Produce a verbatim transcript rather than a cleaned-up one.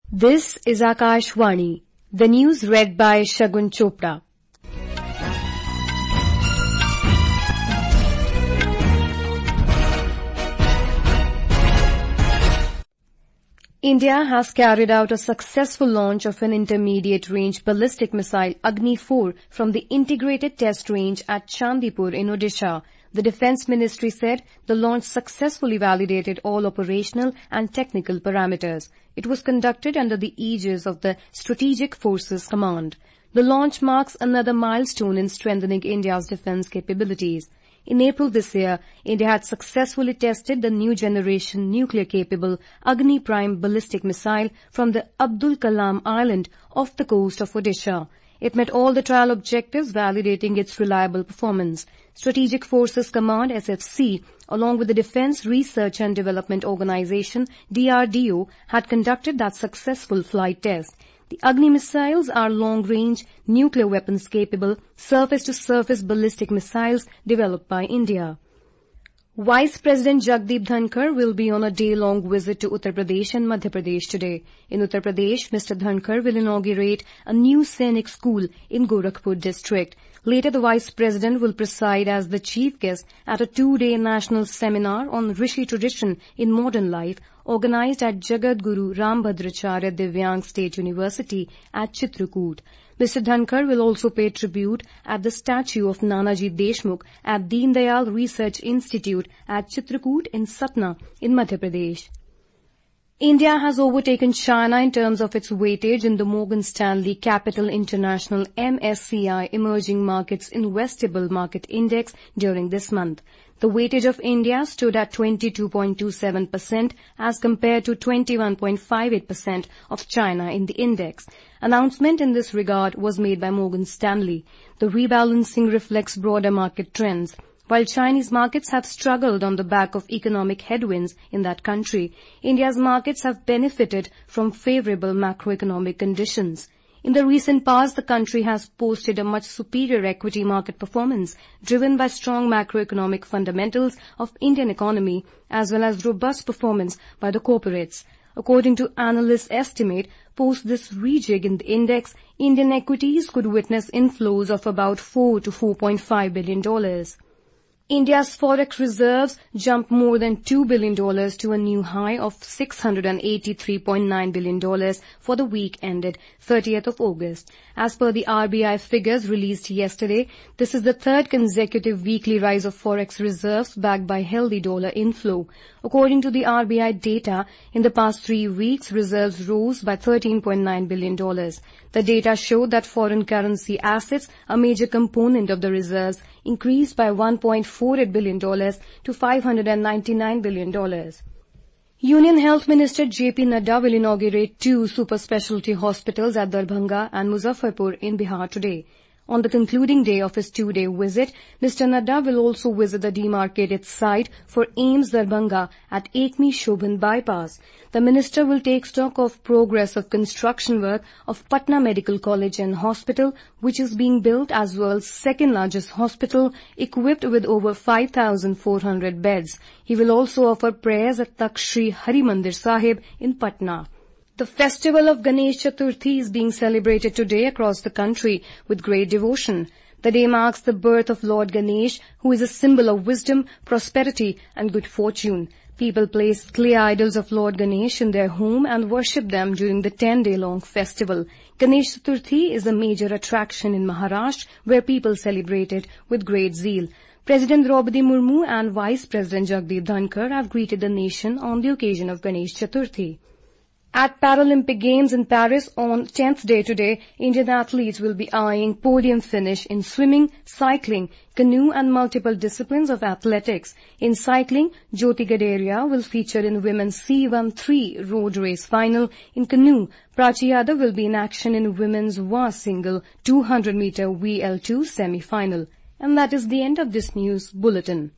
This is Akashvani, the news read by Shagun Chopra. India has carried out a successful launch of an intermediate-range ballistic missile Agni four from the Integrated Test Range at Chandipur in Odisha. The Defence Ministry said the launch successfully validated all operational and technical parameters. It was conducted under the aegis of the Strategic Forces Command. The launch marks another milestone in strengthening India's defence capabilities. In April this year, India had successfully tested the new generation nuclear-capable Agni Prime ballistic missile from the Abdul Kalam Island off the coast of Odisha. It met all the trial objectives, validating its reliable performance. Strategic Forces Command S F C, along with the Defence Research and Development Organisation D R D O, had conducted that successful flight test. The Agni missiles are long-range, nuclear weapons-capable, surface-to-surface ballistic missiles developed by India. Vice President Jagdeep Dhankar will be on a day-long visit to Uttar Pradesh and Madhya Pradesh today. In Uttar Pradesh, Mister Dhankar will inaugurate a new Sainik school in Gorakhpur district. Later, the Vice President will preside as the chief guest at a two-day national seminar on Rishi tradition in modern life, organized at Jagat Guru Rambhadracharya Divyang State University at Chitrakoot. Mister Dhankar will also pay tribute at the statue of Nanaji Deshmukh at Deen Dayal Research Institute at Chitrakoot in Satna in Madhya Pradesh. India has overtaken China in terms of its weightage in the Morgan Stanley Capital International M S C I Emerging Markets Investable Market Index during this month. The weightage of India stood at twenty-two point two seven percent as compared to twenty-one point five eight percent of China in the index. Announcement in this regard was made by Morgan Stanley. The rebalancing reflects broader market trends. While Chinese markets have struggled on the back of economic headwinds in that country, India's markets have benefited from favorable macroeconomic conditions. In the recent past, the country has posted a much superior equity market performance, driven by strong macroeconomic fundamentals of Indian economy as well as robust performance by the corporates. According to analysts' estimate, post this rejig in the index, Indian equities could witness inflows of about four to four point five billion dollars. India's forex reserves jumped more than two billion dollars to a new high of six hundred eighty-three point nine billion dollars for the week ended thirtieth of August. As per the R B I figures released yesterday, this is the third consecutive weekly rise of forex reserves backed by healthy dollar inflow. According to the R B I data, in the past three weeks, reserves rose by thirteen point nine billion dollars. The data showed that foreign currency assets, a major component of the reserves, increased by one point four eight billion dollars to five hundred ninety-nine billion dollars. Union Health Minister J P Nadda will inaugurate two super specialty hospitals at Darbhanga and Muzaffarpur in Bihar today. On the concluding day of his two-day visit, Mister Nadda will also visit the demarcated site for AIIMS Darbhanga at Ekmi Shobhan Bypass. The minister will take stock of progress of construction work of Patna Medical College and Hospital, which is being built as world's second-largest hospital, equipped with over five thousand four hundred beds. He will also offer prayers at Takht Shri Hari Mandir Sahib in Patna. The festival of Ganesh Chaturthi is being celebrated today across the country with great devotion. The day marks the birth of Lord Ganesh, who is a symbol of wisdom, prosperity and good fortune. People place clay idols of Lord Ganesh in their home and worship them during the ten-day-long festival. Ganesh Chaturthi is a major attraction in Maharashtra, where people celebrate it with great zeal. President Draupadi Murmu and Vice President Jagdeep Dhankar have greeted the nation on the occasion of Ganesh Chaturthi. At Paralympic Games in Paris on tenth day today, Indian athletes will be eyeing podium finish in swimming, cycling, canoe and multiple disciplines of athletics. In cycling, Jyoti Gaderia will feature in women's C thirteen road race final. In canoe, Prachi Yadav will be in action in women's W A single two hundred meter V L two semi-final. And that is the end of this news bulletin.